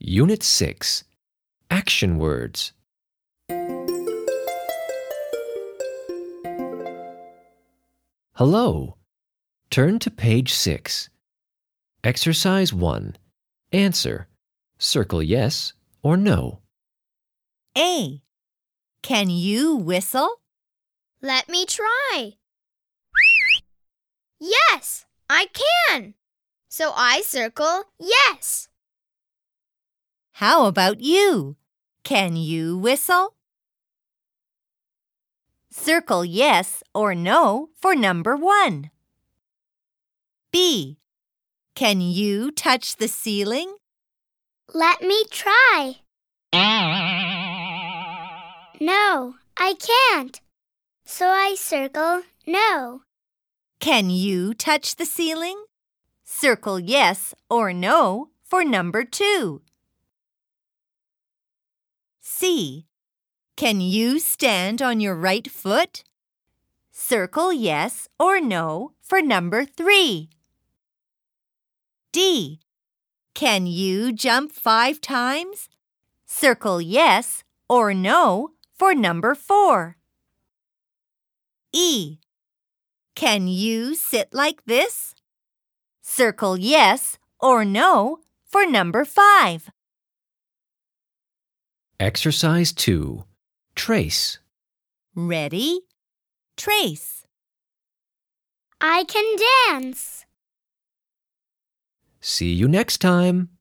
Unit 6. Action words. Hello. Turn to page 6. Exercise 1. Answer. Circle yes or no. A. Can you whistle? Let me try. Yes, I can. So I circle yes. How about you? Can you whistle? Circle yes or no for number 1. B. Can you touch the ceiling? Let me try. No, I can't. So I circle no. Can you touch the ceiling? Circle yes or no for number 2. C. Can you stand on your right foot? Circle yes or no for number 3. D. Can you jump 5 times? Circle yes or no for number 4. E. Can you sit like this? Circle yes or no for number 5. Exercise 2. Trace. Ready? Trace. I can dance. See you next time.